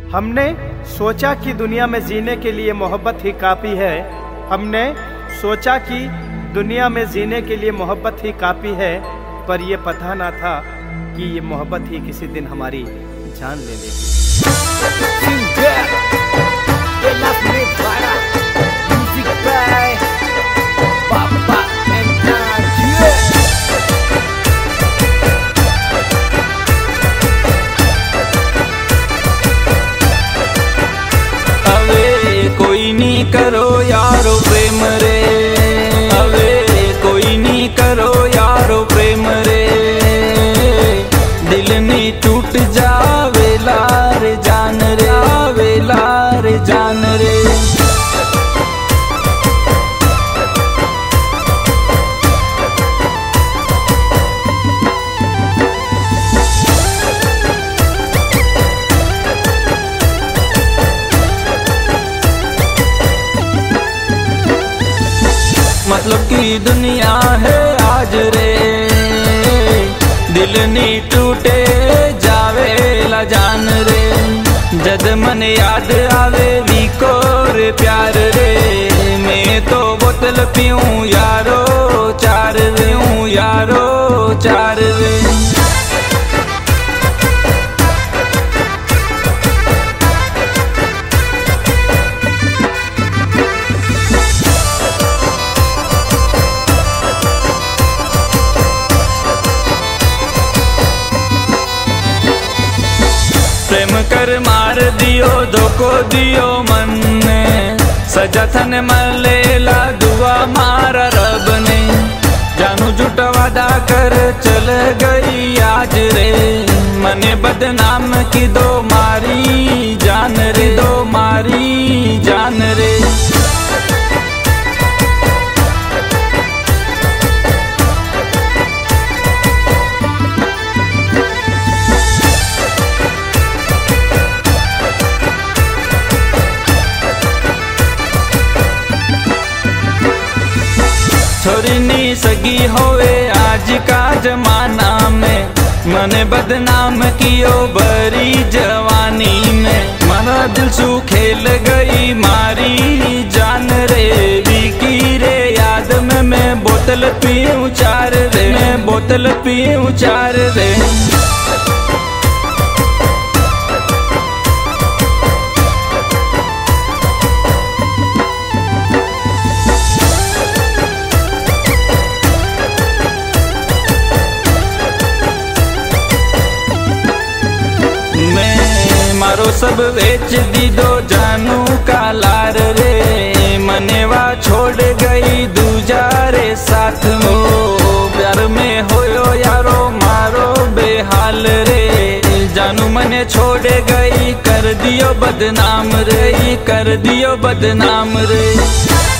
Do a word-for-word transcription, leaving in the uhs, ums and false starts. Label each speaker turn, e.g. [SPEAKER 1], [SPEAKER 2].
[SPEAKER 1] हमने सोचा कि दुनिया में जीने के लिए मोहब्बत ही काफ़ी है। हमने सोचा कि दुनिया में जीने के लिए मोहब्बत ही काफ़ी है, पर ये पता ना था कि ये मोहब्बत ही किसी दिन हमारी जान ले लेगी।
[SPEAKER 2] कोई नहीं करो यारो प्रेम रे, अवे कोई नहीं करो यारो प्रेम रे, दिल नहीं टूट जावे लार जान रे, आवे लार जान रे। मतलब की दुनिया है आज रे, दिल नहीं टूटे जावे ला जान रे, जद मन याद आवे वीको रे प्यार रे, मैं तो बोतल पीऊं यारो चार रे, यारो चार रे। प्रेम कर मार दियो धोखो दियो मन ने, सजा थन मलेला दुआ मारा रब ने, जानू झूठा वादा कर चल गई आज रे, मने बदनाम की दो मारी जान रे, दो मारी जान रे। छोरी नी सगी होवे आज का जमाना में, मने बदनाम कियो बरी जवानी में, मना दिल सू खेल गई मारी जान रे, बीकी रे याद में मैं बोतल पीऊं चार रे, मैं बोतल पीऊं चार रे। मारो सब बेच दी दो जानू का लार रे, मनेवा छोड़ गई दूजा रे साथ मो, प्यार में होयो यारो मारो बेहाल रे, जानू मने छोड़ गई कर दियो बदनाम रे, कर दियो बदनाम रे।